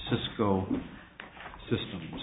Cisco Systems.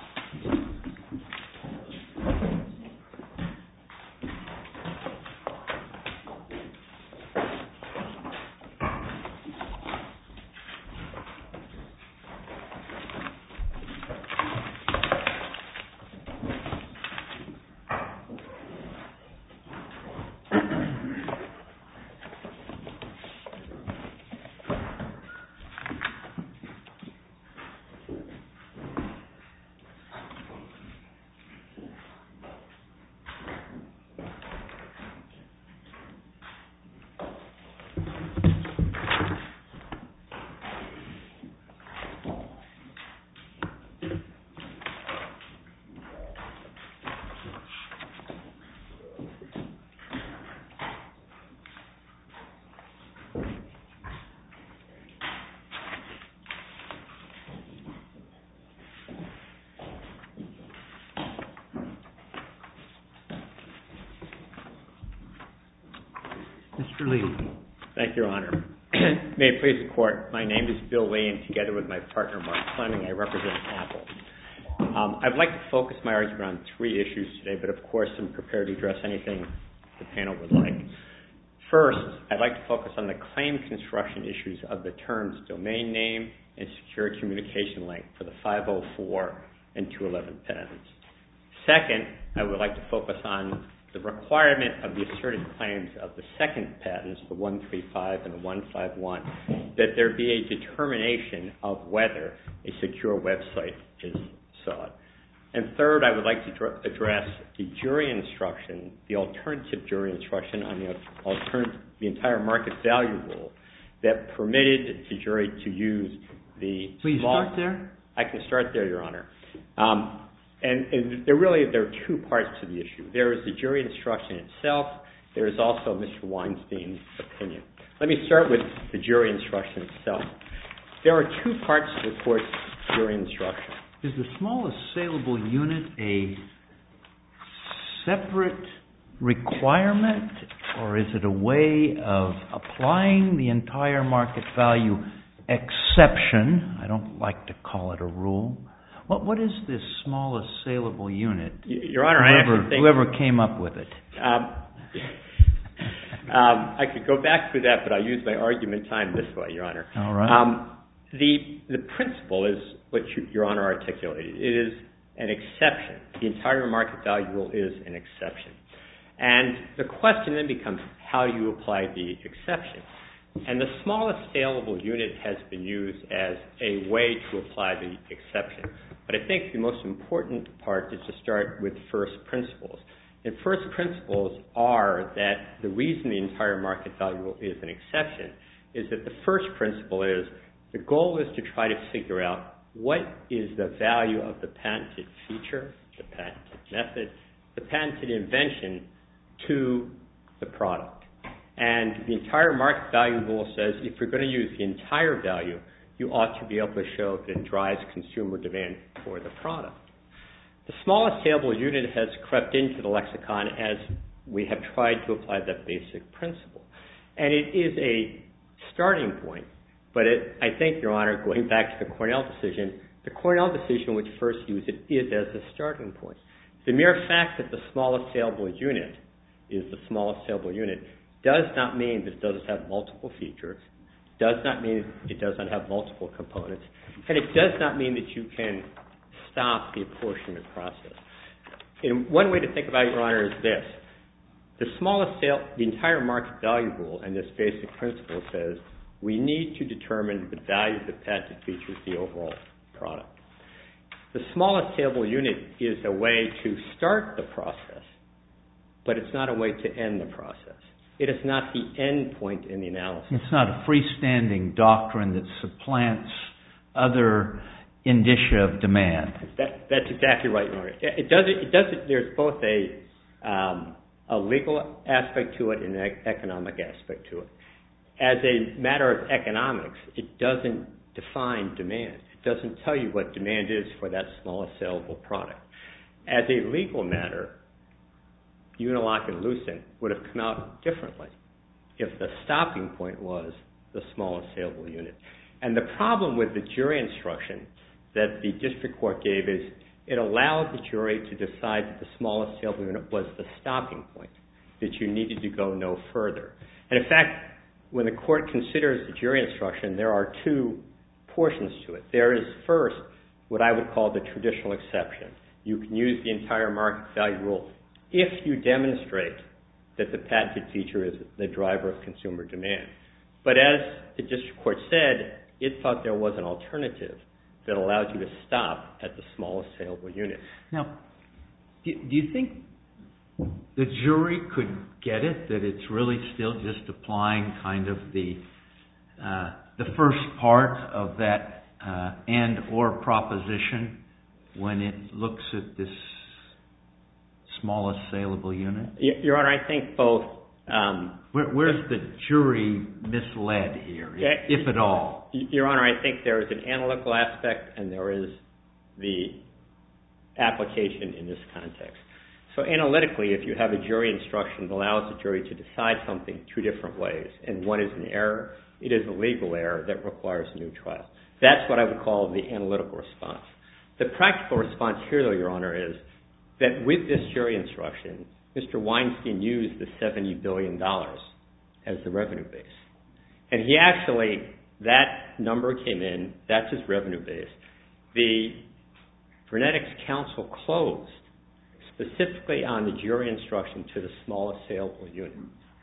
Mr. Lee. Thank you, Your Honor. May it please the Court, my name is Bill Lee, and together with my partner, Mark Fleming, I represent Apple. I'd like to focus my argument on three issues today, but of course I'm prepared to address anything the panel would like. First, I'd like to focus on the claim construction issues of the terms domain name and secure communication link for the 504 and 211 patents. Second, I would like to focus on the requirement of the asserted claims of the second patents, the 135 and the 151, that there be a determination of whether a secure website is sought. And third, I would like to address the jury instruction, the alternative jury instruction on the entire market value rule that permitted the jury to use the Please start there. I can start there, Your Honor. And there are two parts to the issue. There is the jury instruction itself. There is also Mr. Weinstein's opinion. Let me start with the jury instruction itself. There are two parts to the court's jury instruction. Is the smallest saleable unit a separate requirement, or is it a way of applying the entire market value exception? I don't like to call it a rule. What is this smallest saleable unit? Your Honor, I actually think... Whoever came up with it. I could go back to that, but I'll use my argument time this way, Your Honor. All right. The principle is what Your Honor articulated. It is an exception. The entire market value rule is an exception. And the question then becomes, how do you apply the exception? And the smallest saleable unit has been used as a way to apply the exception. But I think the most important part is to start with first principles. And first principles are that the reason the entire market value rule is an exception is that the first principle is the goal is to try to figure out what is the value of the patented feature, the patented method, the patented invention to the product. And the entire market value rule says if you're going to use the entire value, you ought to be able to show that it drives consumer demand for the product. The smallest saleable unit has crept into the lexicon as we have tried to apply that basic principle. And it is a starting point. But I think, Your Honor, going back to the Cornell decision, the Cornell decision which first used it is as a starting point. The mere fact that the smallest saleable unit is the smallest saleable unit does not mean that it doesn't have multiple features, does not mean it doesn't have multiple components, and it does not mean that you can stop the apportionment process. And one way to think about it, Your Honor, is this. The entire market value rule and this basic principle says we need to determine the value of the patented features of the overall product. The smallest saleable unit is a way to start the process, but it's not a way to end the process. It is not the end point in the analysis. It's not a freestanding doctrine that supplants other indicia of demand. That's exactly right, Your Honor. There's both a legal aspect to it and an economic aspect to it. As a matter of economics, it doesn't define demand. It doesn't tell you what demand is for that smallest saleable product. As a legal matter, Unilock and Lucent would have come out differently if the stopping point was the smallest saleable unit. And the problem with the jury instruction that the district court gave is it allowed the jury to decide that the smallest saleable unit was the stopping point, that you needed to go no further. And in fact, when the court considers the jury instruction, there are two portions to it. There is first what I would call the traditional exception. You can use the entire market value rule if you demonstrate that the patented feature is the driver of consumer demand. But as the district court said, it thought there was an alternative that allowed you to stop at the smallest saleable unit. Now, do you think the jury could get it, that it's really still just applying kind of the first part of that and or proposition when it looks at this smallest saleable unit? Your Honor, I think both. Where's the jury misled here, if at all? Your Honor, I think there is an analytical aspect and there is the application in this context. So analytically, if you have a jury instruction that allows the jury to decide something two different ways, and one is an error, it is a legal error that requires a new trial. That's what I would call the analytical response. The practical response here, though, Your Honor, is that with this jury instruction, Mr. Weinstein used the $70 billion as the revenue base. And he actually, that number came in, that's his revenue base. The Vernetics counsel closed specifically on the jury instruction to the smallest saleable unit.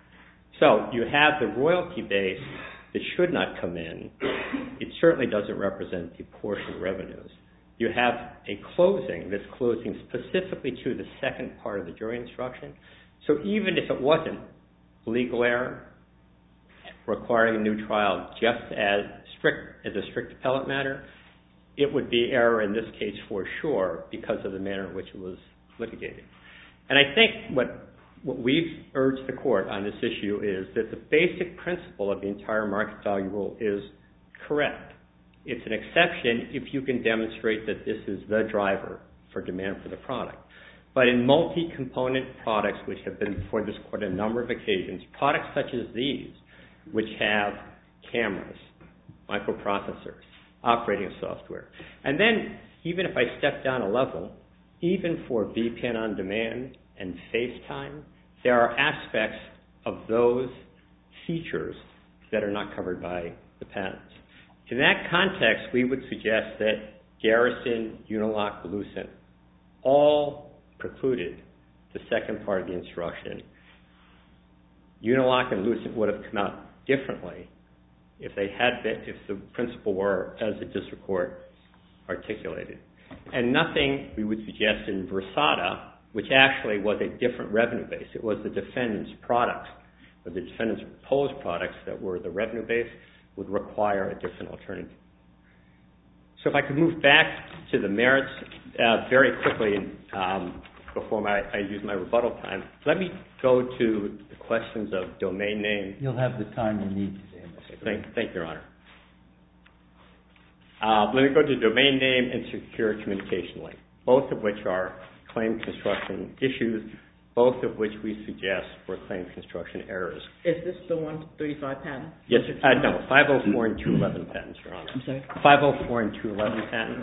So you have the royalty base that should not come in. It certainly doesn't represent the portion revenues. You have a closing that's closing specifically to the second part of the jury instruction. So even if it wasn't legal error requiring a new trial just as a strict appellate matter, it would be error in this case for sure because of the manner in which it was litigated. And I think what we've urged the court on this issue is that the basic principle of the entire market value rule is correct. It's an exception if you can demonstrate that this is the driver for demand for the product. But in multi-component products, which have been before this court on a number of occasions, products such as these, which have cameras, microprocessors, operating software, and then even if I step down a level, even for VPN on demand and FaceTime, there are aspects of those features that are not covered by the patents. In that context, we would suggest that Garrison, Unilock, Lucent all precluded the second part of the instruction. Unilock and Lucent would have come out differently if they had been, if the principle were as the district court articulated. And nothing we would suggest in Versada, which actually was a different revenue base. It was the defendant's products, or the defendant's proposed products that were the revenue base, would require a different alternative. So if I could move back to the merits very quickly before I use my rebuttal time, let me go to the questions of domain name. You'll have the time you need today. Thank you, Your Honor. Let me go to domain name and secure communication link, both of which are claim construction issues, both of which we suggest were claim construction errors. Is this the 135 patent? Yes, no, 504 and 211 patents, Your Honor. I'm sorry? 504 and 211 patents.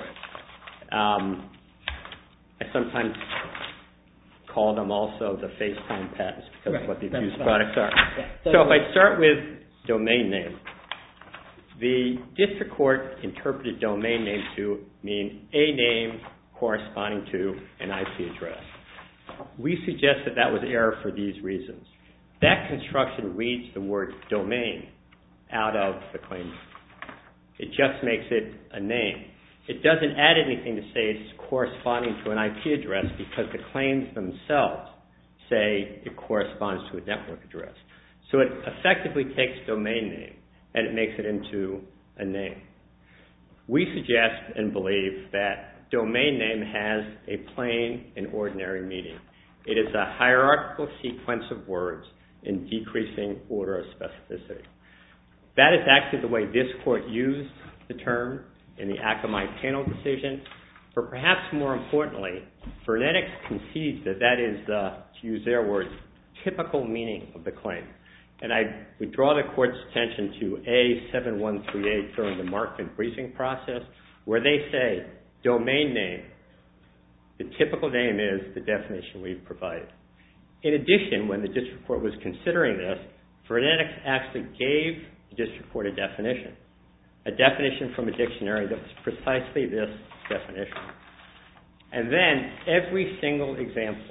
I sometimes call them also the FaceTime patents because of what the accused products are. Yeah, so if I start with domain name, the district court interpreted domain name to mean a name corresponding to an IP address. We suggest that that was error for these reasons. That construction reads the word domain out of the claim. It just makes it a name. It doesn't add anything to say it's corresponding to an IP address because the claims themselves say it corresponds to a network address. So it effectively takes domain name and it makes it into a name. We suggest and believe that domain name has a plain and ordinary meaning. It is a hierarchical sequence of words in decreasing order of specificity. That is actually the way this court used the term in the Akamai panel decision, but perhaps more importantly, Vernetics concedes that that is the, to use their words, typical meaning of the claim. and I would draw the court's attention to A7138 during the Markman briefing process, where they say domain name, the typical name is the definition we've provided. In addition, when the district court was considering this, Vernetics actually gave the district court a definition from a dictionary that was precisely this definition. And then every single example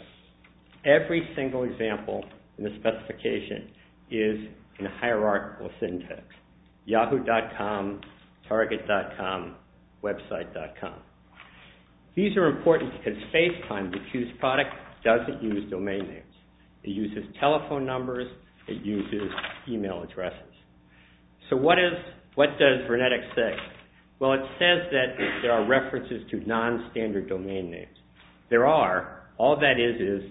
in the specification is in hierarchical syntax. Yahoo.com, Target.com, Website.com. These are important because FaceTime, the accused product, doesn't use domain names. It uses telephone numbers. It uses email addresses. So what does Vernetics say? Well, it says that there are references to non-standard domain names. There are. All that is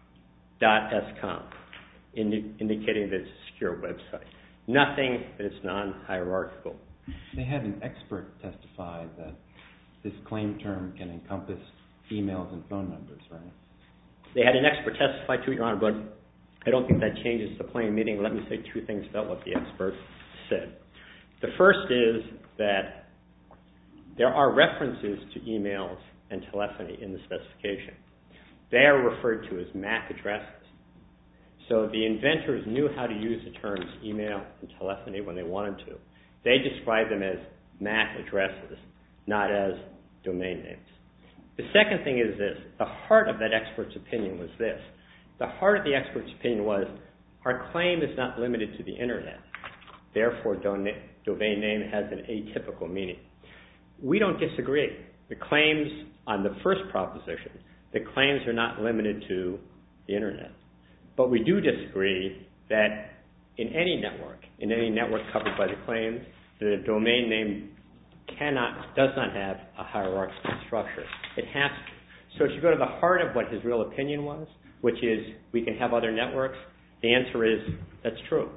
.scom, indicating that it's a secure website. Nothing that it's non-hierarchical. They had an expert testify that this claim term can encompass emails and phone numbers, right? They had an expert testify to it, Your Honor, but I don't think that changes the plain meaning. Let me say two things about what the expert said. The first is that there are references to emails and telephony in the specification. They are referred to as MAC addresses. So the inventors knew how to use the terms email and telephony when they wanted to. They described them as MAC addresses, not as domain names. The second thing is this. The heart of that expert's opinion was this. The heart of the expert's opinion was our claim is not limited to the Internet. Therefore, domain name has an atypical meaning. We don't disagree. The claims on the first proposition, the claims are not limited to the Internet. But we do disagree that in any network covered by the claims, the domain name does not have a hierarchical structure. It has to. So if you go to the heart of what his real opinion was, which is we can have other networks, the answer is that's true.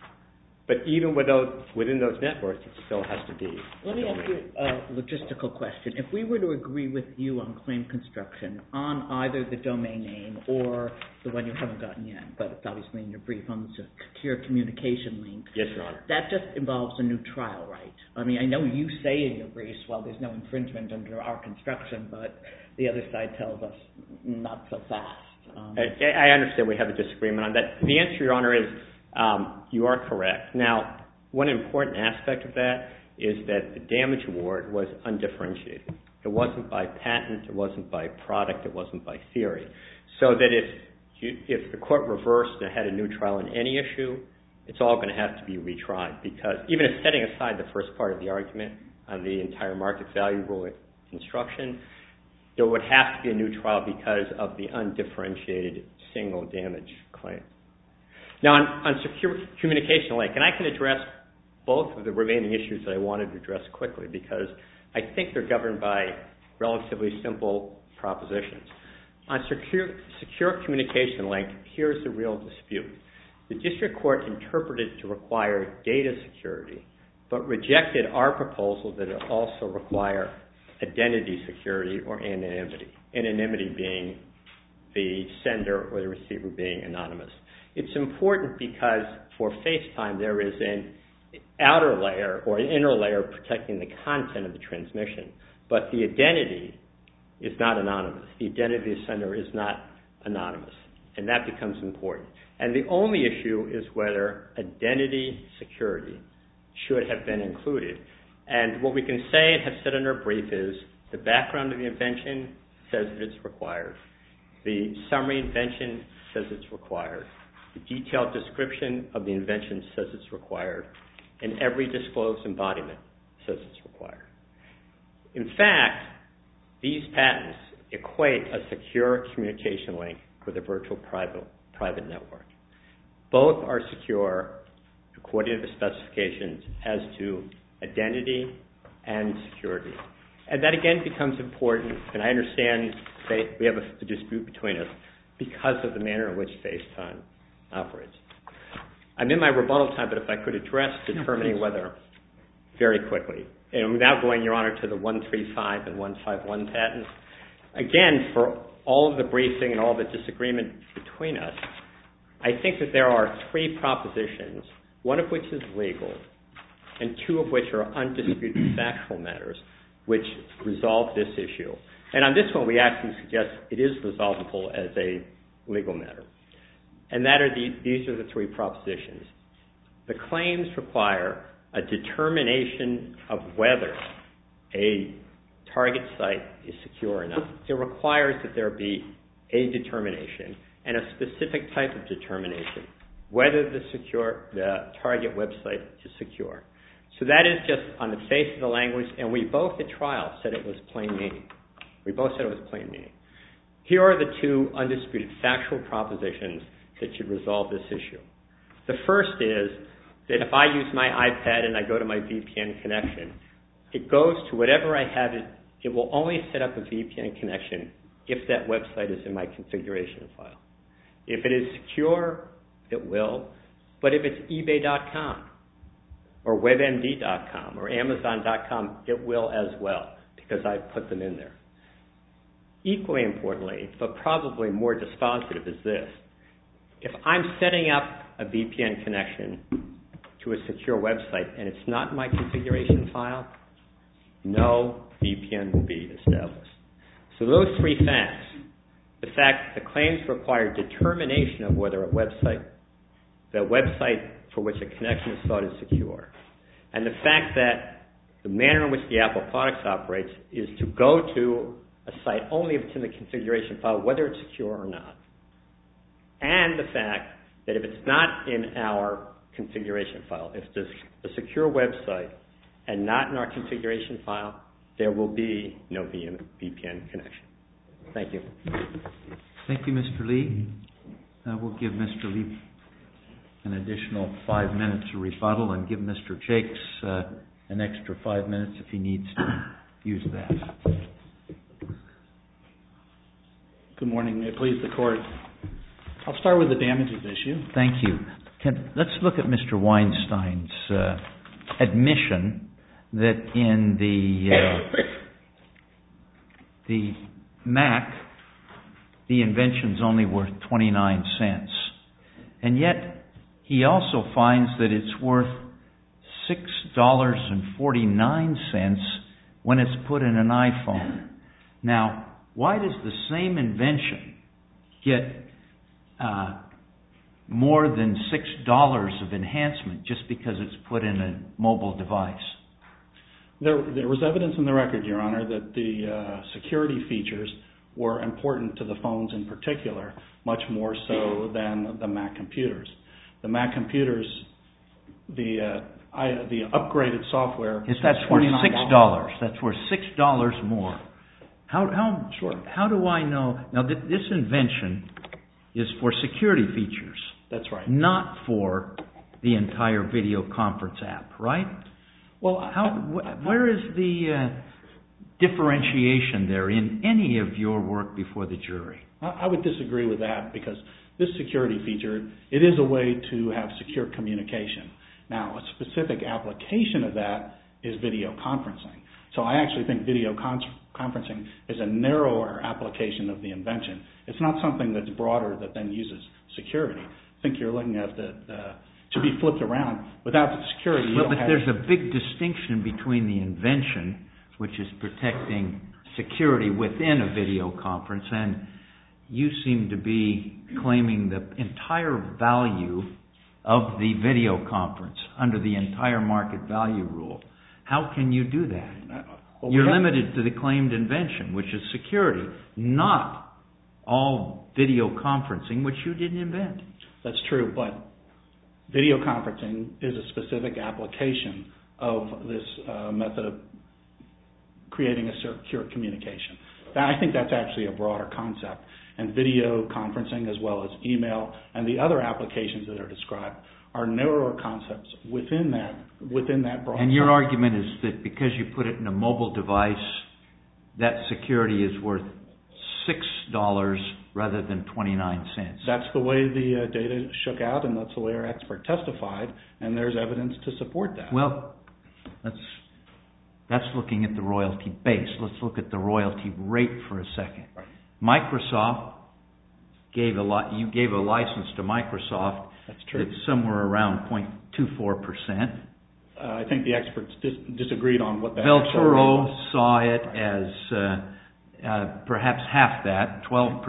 But even within those networks, it still has to be. Let me ask you a logistical question. If we were to agree with you on claim construction on either the domain name or the one you haven't gotten yet, but it's obviously in your brief on the secure communication link. Yes, Your Honor. That just involves a new trial, right? I mean, I know you say in your briefs, well, there's no infringement under our construction, but the other side tells us not so fast. I understand we have a disagreement on that. The answer, Your Honor, is you are correct. Now, one important aspect of that is that the damage award was undifferentiated. It wasn't by patent, it wasn't by product, it wasn't by theory. So that if the court reversed and had a new trial in any issue, it's all going to have to be retried, because even if setting aside the first part of the argument on the entire market value rule instruction, there would have to be a new trial because of the undifferentiated single damage claim. Now, on secure communication link, and I can address both of the remaining issues that I wanted to address quickly because I think they're governed by relatively simple propositions. On secure communication link, here's the real dispute. The district court interpreted it to require data security, but rejected our proposal that it also require identity security or anonymity. Anonymity being the sender or the receiver being anonymous. It's important because for FaceTime there is an outer layer or an inner layer protecting the content of the transmission, but the identity is not anonymous. The identity of the sender is not anonymous, and that becomes important. And the only issue is whether identity security should have been included. And what we can say and have said in our brief is the background of the invention says that it's required. The summary invention says it's required. The detailed description of the invention says it's required. And every disclosed embodiment says it's required. In fact, these patents equate a secure communication link with a virtual private network. Both are secure according to the specifications as to identity and security. And that again becomes important, and I understand that we have a dispute between us because of the manner in which FaceTime operates. I'm in my rebuttal time, but if I could address determining whether, very quickly, and without going, Your Honor, to the 135 and 151 patents, again, for all of the briefing and all the disagreement between us, I think that there are three propositions, one of which is legal, and two of which are undisputed factual matters, which resolve this issue. And on this one, we actually suggest it is resolvable as a legal matter. And that are these are the three propositions. The claims require a determination of whether a target site is secure or not. It requires that there be a determination and a specific type of determination, whether the target website is secure. So that is just on the face of the language, and we both at trial said it was plain meaning. We both said it was plain meaning. Here are the two undisputed factual propositions that should resolve this issue. The first is that if I use my iPad and I go to my VPN connection, it goes to whatever I have. It will only set up a VPN connection if that website is in my configuration file. If it is secure, it will. But if it's eBay.com or WebMD.com or Amazon.com, it will as well because I've put them in there. Equally importantly, but probably more dispositive, is this. If I'm setting up a VPN connection to a secure website and it's not in my configuration file, no VPN will be established. So those three facts, the fact that the claims require determination of whether the website for which a connection is sought is secure, and the fact that the manner in which the Apple products operates is to go to a site only if it's in the configuration file, whether it's secure or not, and the fact that if it's not in our configuration file, if it's a secure website and not in our configuration file, there will be no VPN connection. Thank you. Thank you, Mr. Lee. We'll give Mr. Lee an additional 5 minutes of rebuttal and give Mr. Jakes an extra 5 minutes if he needs to use that. Good morning. May it please the Court. I'll start with the damages issue. Thank you. Let's look at Mr. Weinstein's admission that in the Mac, the invention's only worth 29 cents. And yet, he also finds that it's worth $6.49 when it's put in an iPhone. Now, why does the same invention get more than $6 of enhancement just because it's put in a mobile device? There was evidence in the record, Your Honor, that the security features were important to the phones in particular, much more so than the Mac computers. The Mac computers, the upgraded software... That's worth $6. That's worth $6 more. Sure. How do I know? Now, this invention is for security features. That's right. Not for the entire video conference app, right? Well, where is the differentiation there in any of your work before the jury? I would disagree with that because this security feature, it is a way to have secure communication. Now, a specific application of that is video conferencing. So I actually think video conferencing is a narrower application of the invention. It's not something that's broader that then uses security. I think you're looking at to be flipped around. Without the security, but there's a big distinction between the invention, which is protecting security within a video conference, and you seem to be claiming the entire value of the video conference under the entire market value rule. How can you do that? You're limited to the claimed invention, which is security, not all video conferencing, which you didn't invent. That's true, but video conferencing is a specific application of this method of creating a secure communication. I think that's actually a broader concept. And video conferencing, as well as email and the other applications that are described, are narrower concepts within that broad. And your argument is that because you put it in a mobile device, that security is worth $6 rather than 29 cents. That's the way the data shook out, and that's the way our expert testified, and there's evidence to support that. Well, that's looking at the royalty base. Let's look at the royalty rate for a second. Right. Microsoft you gave a license to Microsoft. That's true. It's somewhere around 0.24%. I think the experts disagreed on what that Velturo was. saw it as perhaps half that, 12%,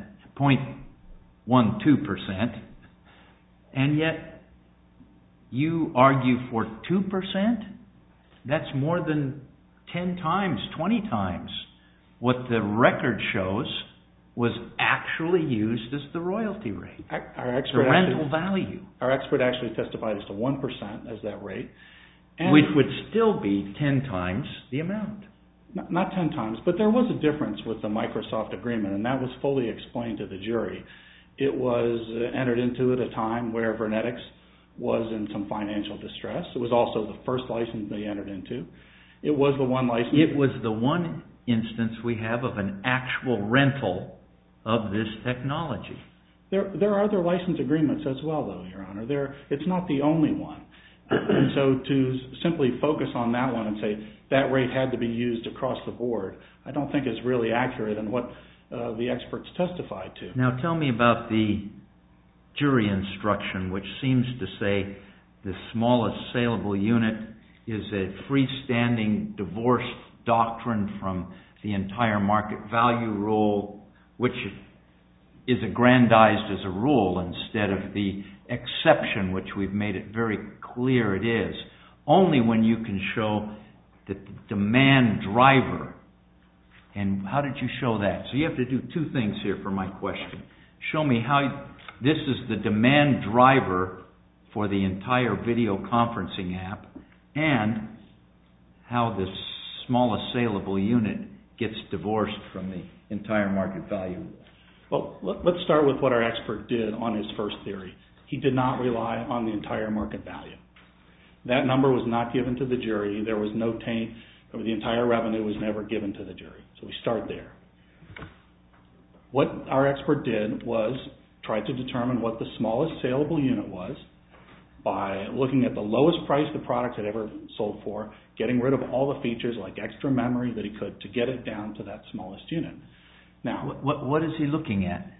0.12%, and yet you argue for 2%? That's more than 10 times, 20 times what the record shows was actually used as the royalty rate, the rental value. Our expert actually testified as to 1% as that rate. Which would still be 10 times the amount. Not 10 times, but there was a difference with the Microsoft agreement, and that was fully explained to the jury. It was entered into at a time where Vernetics was in some financial distress. It was also the first license they entered into. It was the one license. It was the one instance we have of an actual rental of this technology. There are other license agreements as well, though, Your Honor. It's not the only one. And so to simply focus on that one and say that rate had to be used across the board, I don't think is really accurate in what the experts testified to. Now tell me about the jury instruction, which seems to say the smallest saleable unit is a freestanding divorced doctrine from the entire market value rule, which is aggrandized as a rule instead of the exception, which we've made it very clear it is. Only when you can show that the demand driver, and how did you show that? So you have to do two things here for my question. Show me how this is the demand driver for the entire video conferencing app, and how the smallest saleable unit gets divorced from the entire market value. Well, let's start with what our expert did on his first theory. He did not rely on the entire market value. That number was not given to the jury. There was no taint. The entire revenue was never given to the jury. So we start there. What our expert did was try to determine what the smallest saleable unit was by looking at the lowest price the product had ever sold for, getting rid of all the features like extra memory that he could to get it down to that smallest unit. Now, what is he looking at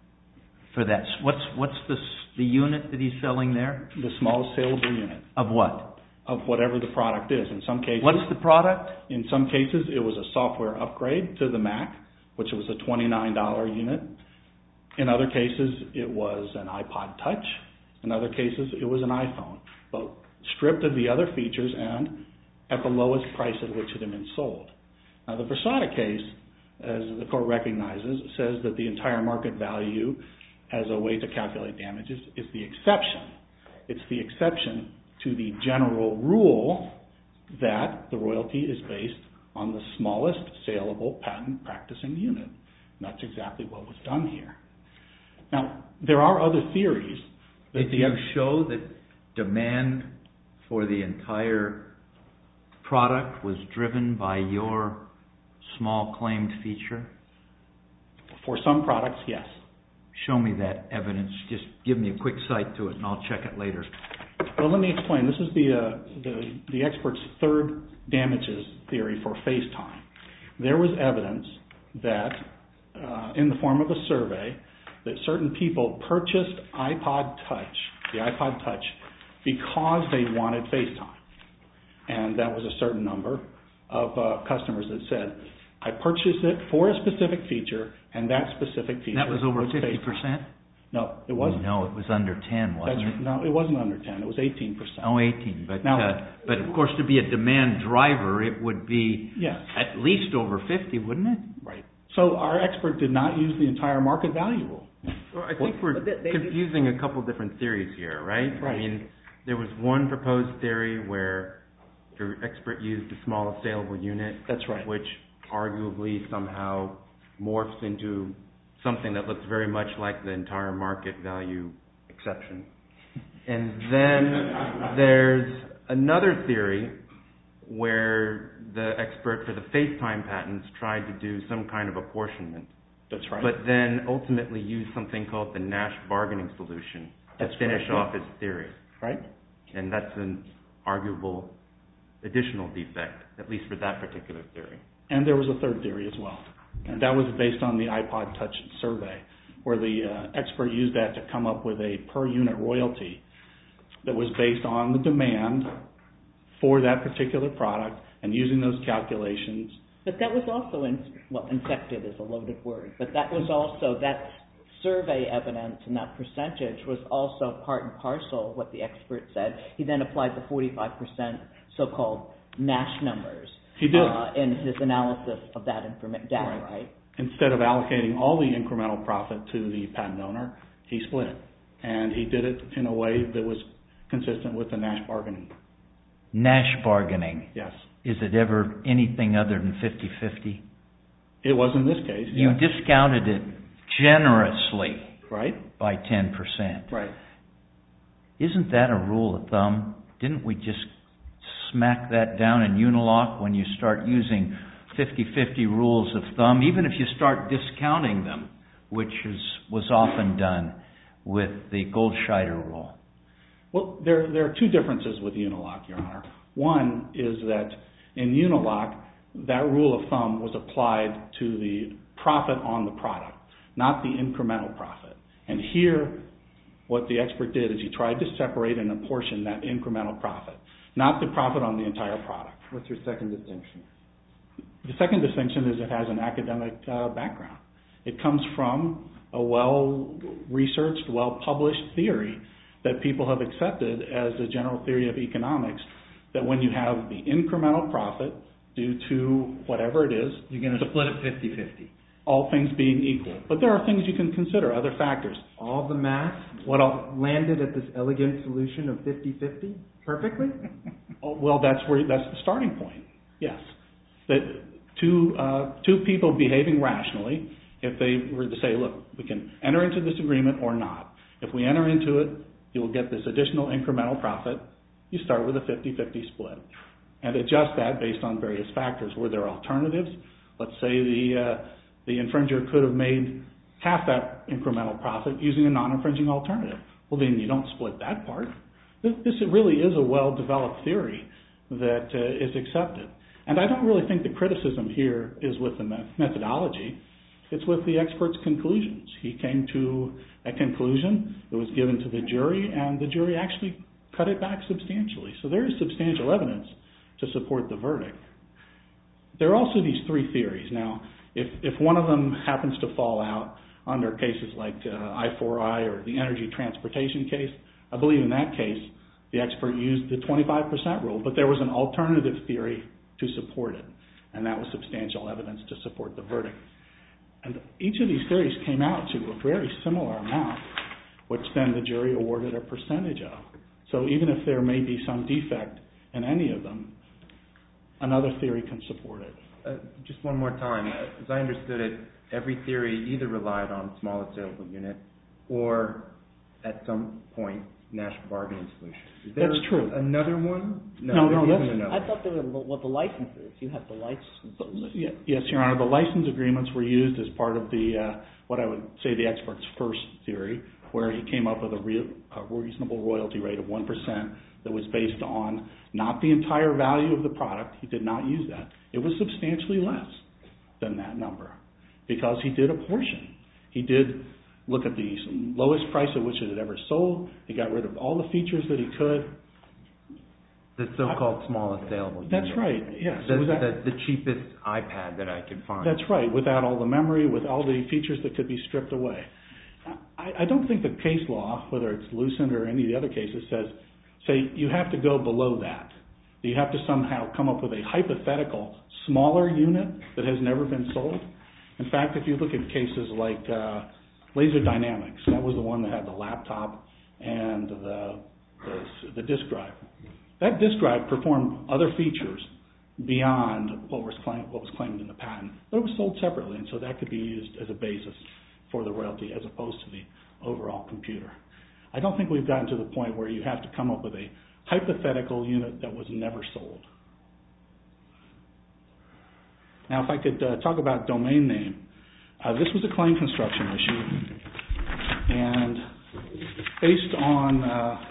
for that? What's the unit that he's selling there? The smallest saleable unit. Of what? Of whatever the product is. In some cases, what's the product? In some cases, it was a software upgrade to the Mac, which was a $29 unit. In other cases, it was an iPod Touch. In other cases, it was an iPhone. But stripped of the other features and at the lowest price at which it had been sold. Now, the Versada case, as the court recognizes, says that the entire market value as a way to calculate damages is the exception. It's the exception to the general rule that the royalty is based on the smallest saleable patent practicing unit. And that's exactly what was done here. Now, there are other theories. Did you show that demand for the entire product was driven by your small claimed feature? For some products, yes. Show me that evidence. Just give me a quick cite to it and I'll check it later. Well, let me explain. This is the expert's third damages theory for FaceTime. There was evidence that, in the form of a survey, that certain people purchased the iPod Touch, because they wanted FaceTime. And that was a certain number of customers that said, I purchased it for a specific feature, and that specific feature that was over 50%? FaceTime. No, it wasn't. No, it was under 10, wasn't it? No, it wasn't under 10. It was 18%. Oh, 18. But now, but of course, to be a demand driver, it would be yes, at least over 50, wouldn't it? Right. So our expert did not use the entire market value rule. Well, I think we're confusing a couple different theories here, right? Right. I mean, there was one proposed theory where your expert used the smallest saleable unit. That's right. Which arguably somehow morphs into something that looks very much like the entire market value exception. And then there's another theory where the expert for the FaceTime patents tried to do some kind of apportionment. That's right. But then ultimately used something called the Nash bargaining solution to finish off his theory. Right. And that's an arguable additional defect, at least for that particular theory. And there was a third theory as well. And that was based on the iPod Touch survey. where the expert used that to come up with a per unit royalty that was based on the demand for that particular product, and using those calculations. But that was also, infected is a loaded word, but that was also, that survey evidence and that percentage was also part and parcel what the expert said. He then applied the 45% so-called Nash numbers. He did. In his analysis of that data, right? Instead of allocating all the incremental profit to the patent owner, he split it. And he did it in a way that was consistent with the Nash bargaining. Nash bargaining. Yes. Is it ever anything other than 50-50? It was in this case. You yes. discounted it generously, right, by 10%. Right. Isn't that a rule of thumb? Didn't we just smack that down in Unilock when you start using 50-50 rules of thumb, even if you start discounting them, which was often done with the Goldscheider rule? Well, there are two differences with Unilock, Your Honor. One is that in Unilock, that rule of thumb was applied to the profit on the product, not the incremental profit. And here, what the expert did is he tried to separate and apportion that incremental profit, not the profit on the entire product. What's your second distinction? The second distinction is it has an academic background. It comes from a well-researched, well-published theory that people have accepted as a general theory of economics, that when you have the incremental profit due to whatever it is, you're going to split it 50-50. All things being equal. But there are things you can consider, other factors. All the math landed at this elegant solution of 50-50 perfectly? Well, that's the starting point, yes. That two people behaving rationally, if they were to say, look, we can enter into this agreement or not. If we enter into it, you will get this additional incremental profit. You start with a 50-50 split and adjust that based on various factors. Were there alternatives? Let's say the infringer could have made half that incremental profit using a non-infringing alternative. Well, then you don't split that part. This really is a well-developed theory that is accepted. And I don't really think the criticism here is with the methodology. It's with the expert's conclusions. He came to a conclusion that was given to the jury, and the jury actually cut it back substantially. So there is substantial evidence to support the verdict. There are also these three theories. Now, if one of them happens to fall out under cases like I4I or the energy transportation case, I believe in that case the expert used the 25% rule, but there was an alternative theory to support it, and that was substantial evidence to support the verdict. And each of these theories came out to a very similar amount, which then the jury awarded a percentage of. So even if there may be some defect in any of them, another theory can support it. Just one more time. As I understood it, every theory either relied on smallest saleable unit or, at some point, Nash bargaining solution. That's true. Another one? No, I thought there were the licenses. You have the licenses. Yes, Your Honor. The license agreements were used as part of the what I would say the expert's first theory, where he came up with a reasonable royalty rate of 1% that was based on not the entire value of the product. He did not use that. It was substantially less than that number because he did apportion. He did look at the lowest price at which it had ever sold. He got rid of all the features that he could. The so-called smallest saleable unit. That's right, yes. The cheapest iPad that I could find. That's right, without all the memory, with all the features that could be stripped away. I don't think the case law, whether it's Lucent or any of the other cases, say you have to go below that. You have to somehow come up with a hypothetical smaller unit that has never been sold. In fact, if you look at cases like Laser Dynamics, that was the one that had the laptop and the disk drive. That disk drive performed other features beyond what was claimed in the patent, but it was sold separately, and so that could be used as a basis for the royalty as opposed to the overall computer. I don't think we've gotten to the point where you have to come up with a hypothetical unit that was never sold. Now, if I could talk about domain name, this was a claim construction issue, and based on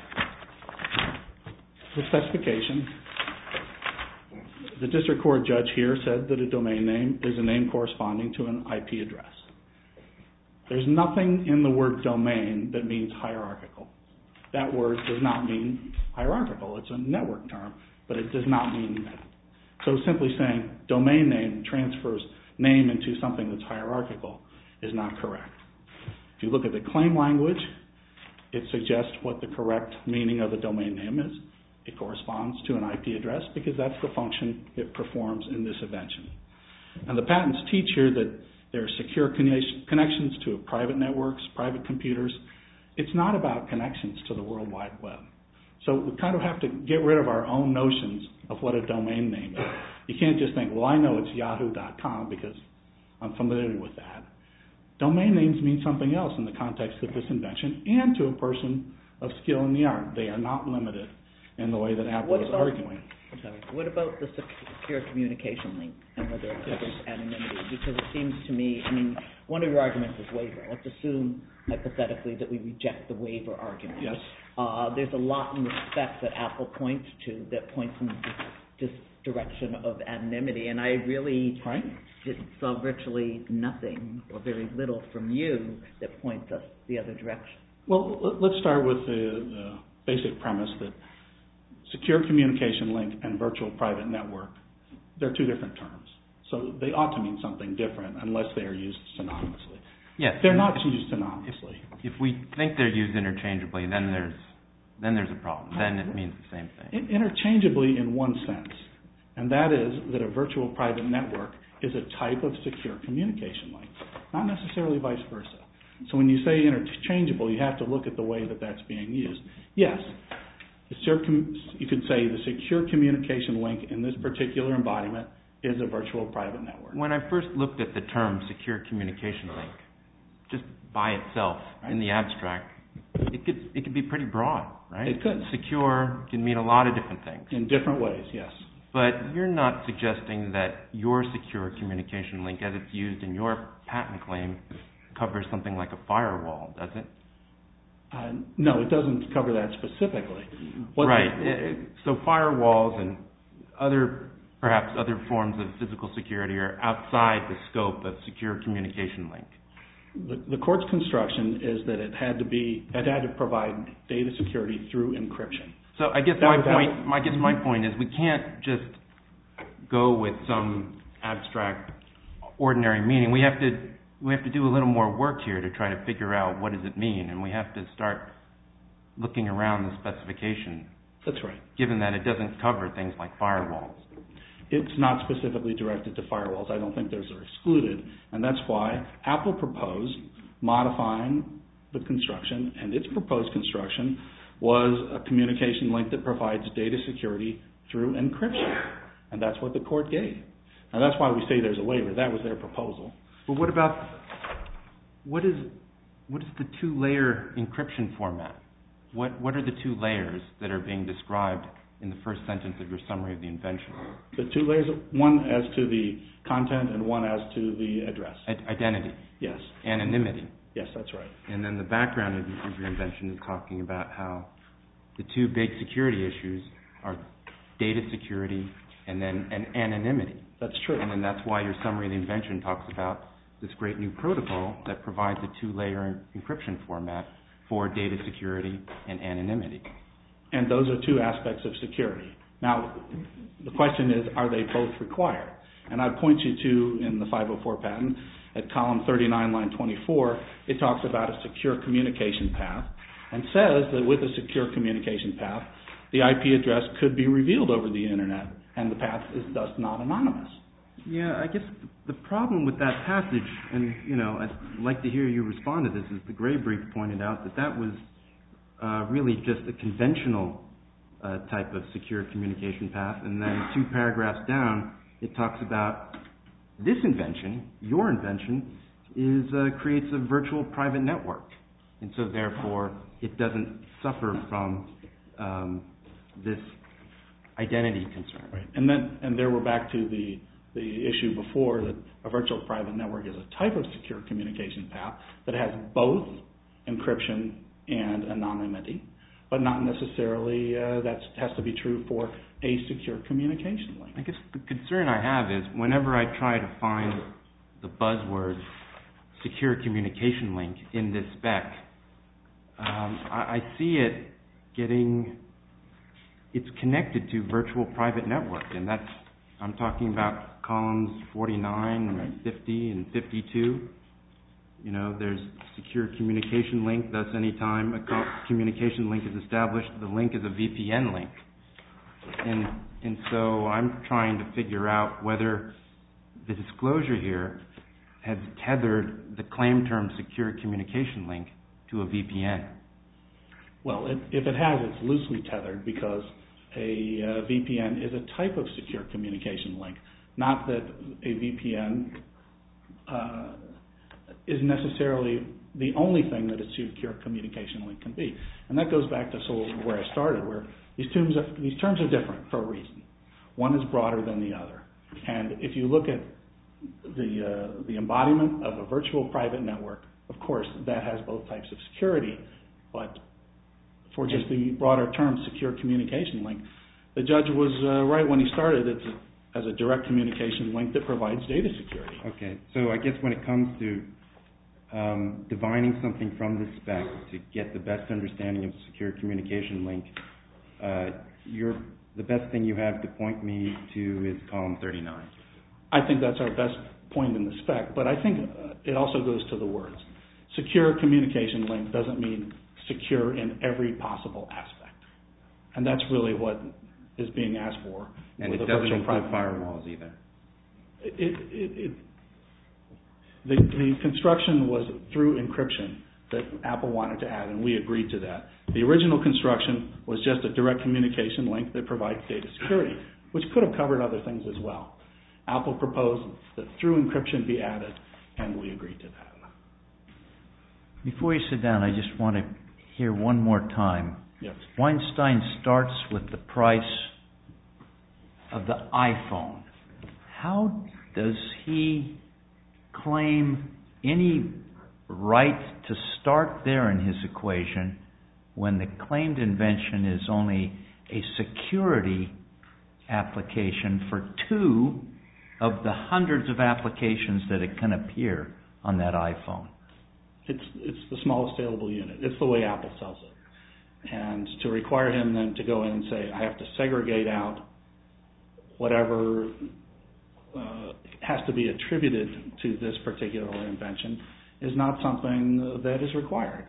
the specification, the district court judge here said that a domain name is a name corresponding to an IP address. There's nothing in the word domain that means hierarchical. That word does not mean hierarchical. It's a network term, but it does not mean that. So simply saying domain name transfers name into something that's hierarchical is not correct. If you look at the claim language, it suggests what the correct meaning of the domain name is. It corresponds to an IP address because that's the function it performs in this invention. And the patents teach here that there are secure connections to private networks, private computers. It's not about connections to the World Wide Web. So we kind of have to get rid of our own notions of what a domain name is. You can't just think, well, I know it's yahoo.com because I'm familiar with that. Domain names mean something else in the context of this invention and to a person of skill in the art. They are not limited in the way that Apple is arguing. What about the secure communication link and whether it covers anonymity? Because it seems to me, one of your arguments is waiver. Let's assume, hypothetically, that we reject the waiver argument. Yes. There's a lot in the spec that Apple points to that points in this direction of anonymity, and I really saw virtually nothing or very little from you that points us the other direction. Well, let's start with the basic premise that secure communication link and virtual private network, they're two different terms. So they ought to mean something different unless they are used synonymously. Yes. They're not used synonymously. If we think they're used interchangeably, then there's a problem. Then it means the same thing. Interchangeably in one sense, and that is that a virtual private network is a type of secure communication link, not necessarily vice versa. So when you say interchangeable, you have to look at the way that that's being used. Yes, you could say the secure communication link in this particular embodiment is a virtual private network. When I first looked at the term secure communication link, just by itself in the abstract, it could be pretty broad, right? It could. Secure can mean a lot of different things. In different ways, yes. But you're not suggesting that your secure communication link, as it's used in your patent claim, covers something like a firewall, does it? No, it doesn't cover that specifically. So firewalls and perhaps other forms of physical security are outside the scope of secure communication link. The court's construction is that it had to provide data security through encryption. So I guess my point is we can't just go with some abstract, ordinary meaning. We have to do a little more work here to try to figure out what does it mean, and we have to start looking around the specification. That's right. Given that it doesn't cover things like firewalls. It's not specifically directed to firewalls. I don't think those are excluded, and that's why Apple proposed modifying the construction, and its proposed construction was a communication link that provides data security through encryption, and that's what the court gave. And that's why we say there's a waiver. That was their proposal. But what is the two-layer encryption format? What are the two layers that are being described in the first sentence of your summary of the invention? The two layers, one as to the content and one as to the address. Identity. Yes. Anonymity. Yes, that's right. And then the background of your invention is talking about how the two big security issues are data security and then anonymity. That's true. And then that's why your summary of the invention talks about this great new protocol that provides a two-layer encryption format for data security and anonymity. And those are two aspects of security. Now, the question is, are they both required? And I'd point you to, in the 504 patent, at column 39, line 24, it talks about a secure communication path and says that with a secure communication path, the IP address could be revealed over the internet, and the path is thus not anonymous. Yeah, I guess the problem with that passage, and I'd like to hear you respond to this, is the Gray brief pointed out that was really just a conventional type of secure communication path, and then 2 paragraphs down, it talks about this invention, your invention, creates a virtual private network, and so therefore it doesn't suffer from this identity concern. Right. And there we're back to the issue before that a virtual private network is a type of secure communication path that has both encryption and anonymity, but not necessarily that has to be true for a secure communication link. I guess the concern I have is whenever I try to find the buzzword secure communication link in this spec, I see it it's connected to virtual private network, and I'm talking about columns 49 and 50 and 52. There's secure communication link, thus anytime a communication link is established, the link is a VPN link. And so I'm trying to figure out whether the disclosure here has tethered the claim term secure communication link to a VPN. Well, if it has, it's loosely tethered because a VPN is a type of secure communication link, not that a VPN is necessarily the only thing that a secure communication link can be. And that goes back to where I started, where these terms are different for a reason. One is broader than the other. And if you look at the embodiment of a virtual private network, of course, that has both types of security, but for just the broader term secure communication link, the judge was right when he started it as a direct communication link that provides data security. Okay, so I guess when it comes to divining something from the spec to get the best understanding of secure communication link, the best thing you have to point me to is column 39. I think that's our best point in the spec, but I think it also goes to the words. Secure communication link doesn't mean secure in every possible aspect. And that's really what is being asked for. And it doesn't include firewalls either. The construction was through encryption that Apple wanted to add, and we agreed to that. The original construction was just a direct communication link that provides data security, which could have covered other things as well. Apple proposed that through encryption be added, and we agreed to that. Before you sit down, I just want to hear one more time. Yes. Weinstein starts with the price of the iPhone. How does he claim any right to start there in his equation when the claimed invention is only a security application for 2 of the hundreds of applications that it can appear on that iPhone? It's the smallest saleable unit. It's the way Apple sells it. And to require him then to go in and say, I have to segregate out whatever has to be attributed to this particular invention is not something that is required.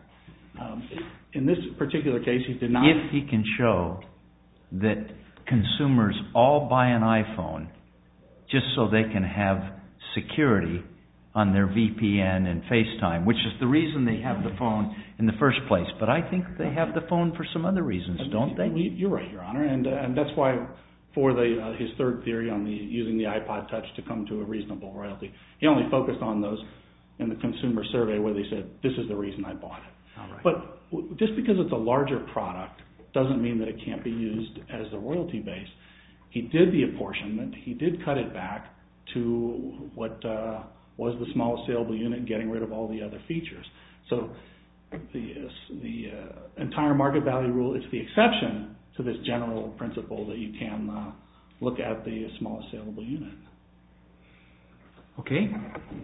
In this particular case, he did not... If he can show that consumers all buy an iPhone just so they can have security on their VPN and FaceTime, which is the reason they have the phone in the first place. But I think they have the phone for some other reasons, don't they? You're right, Your Honor, and that's why for his third theory on using the iPod Touch to come to a reasonable royalty, he only focused on those in the consumer survey where they said, this is the reason I bought it. All right. But just because it's a larger product doesn't mean that it can't be used as the royalty base. He did the apportionment. He did cut it back to what was the smallest saleable unit, getting rid of all the other features. So the entire market value rule is the exception to this general principle that you can look at the smallest saleable unit. Okay.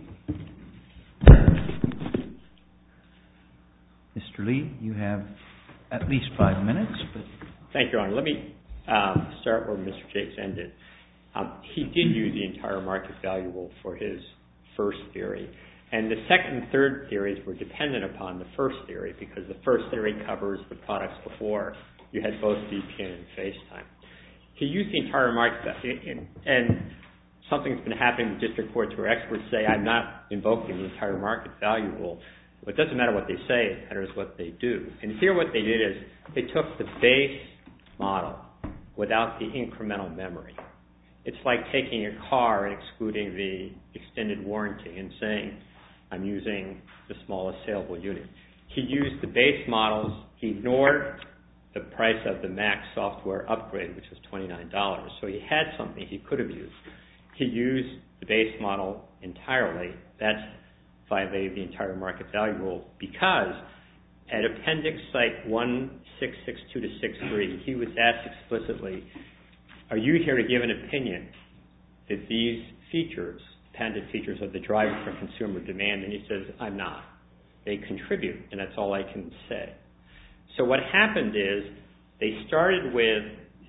Mr. Lee, you have at least 5 minutes. But thank you, Your Honor. Let me start where Mr. Jakes ended. He did use the entire market value rule for his first theory. And the second and third theories were dependent upon the first theory because the first theory covers the products before you had both VPN and FaceTime. He used the entire market value, and something's been happening in district courts where experts say, I'm not invoking the entire market value rule. But it doesn't matter what they say, it matters what they do. And here what they did is they took the base model without the incremental memory. It's like taking a car and excluding the extended warranty and saying, I'm using the smallest saleable unit. He used the base models. He ignored the price of the Mac software upgrade, which was $29. So he had something he could have used. He used the base model entirely. That's violated the entire market value rule because at appendix site 1662-63, he was asked explicitly, are you here to give an opinion that these features independent features of the driver for consumer demand, and he says, I'm not. They contribute, and that's all I can say. So what happened is they started with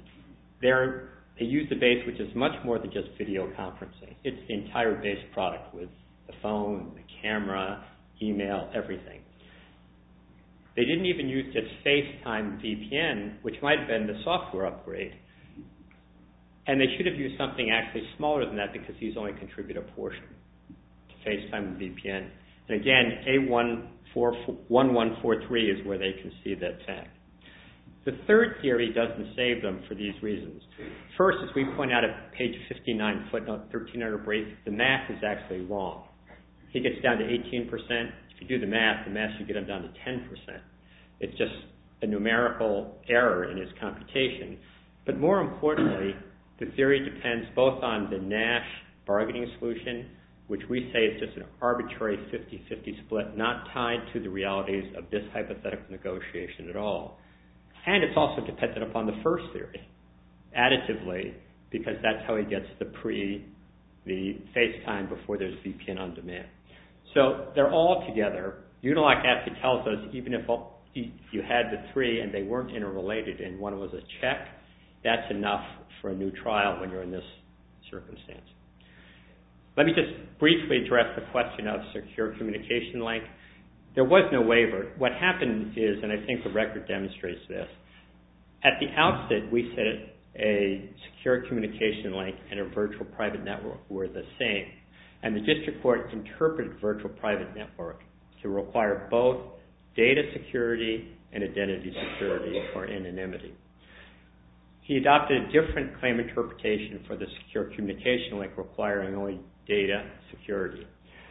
they used a base which is much more than just video conferencing. It's the entire base product with the phone, the camera, email, everything. They didn't even use just FaceTime VPN, which might have been the software upgrade. And they should have used something actually smaller than that because these only contribute a portion to FaceTime and VPN. And again, A1143 is where they can see that fact. The third theory doesn't save them for these reasons. First, as we point out at page 59, footnote 13 under brief, the math is actually wrong. He gets down to 18%. If you do the math should get him down to 10%. It's just a numerical error in his computation. But more importantly, the theory depends both on the Nash bargaining solution, which we say is just an arbitrary 50-50 split, not tied to the realities of this hypothetical negotiation at all. And it's also dependent upon the first theory, additively, because that's how he gets the FaceTime before there's VPN on demand. So they're all together. Unilock actually tells us even if you had the three and they weren't interrelated and one was a check, that's enough for a new trial when you're in this circumstance. Let me just briefly address the question of secure communication link. There was no waiver. What happened is, and I think the record demonstrates this, at the outset we said a secure communication link and a virtual private network were the same. And the district court interpreted virtual private network to require both data security and identity security or anonymity. He adopted a different claim interpretation for the secure communication link requiring only data security.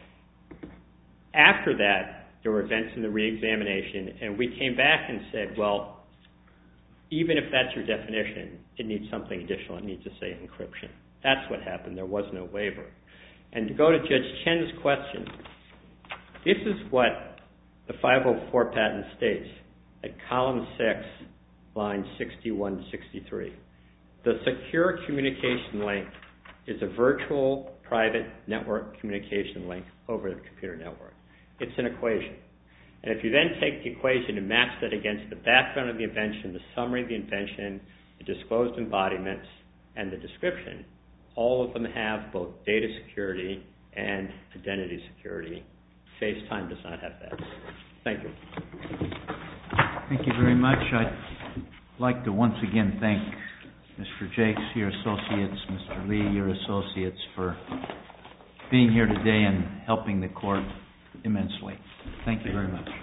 After that, there were events in the reexamination, and we came back and said, well, even if that's your definition, it needs something additional. It needs to say encryption. That's what happened. There was no waiver. And to go to Judge Chen's question, this is what the 504 patent states at column 6, lines 61 to 63. The secure communication link is a virtual private network communication link over the computer network. It's an equation. And if you then take the equation and match that against the background of the invention, the summary of the invention, the disclosed embodiments, and the description, all of them have both data security and identity security. FaceTime does not have that. Thank you. Thank you very much. I'd like to once again thank Mr. Jakes, your associates, Mr. Lee, your associates, for being here today and helping the court immensely. Thank you very much.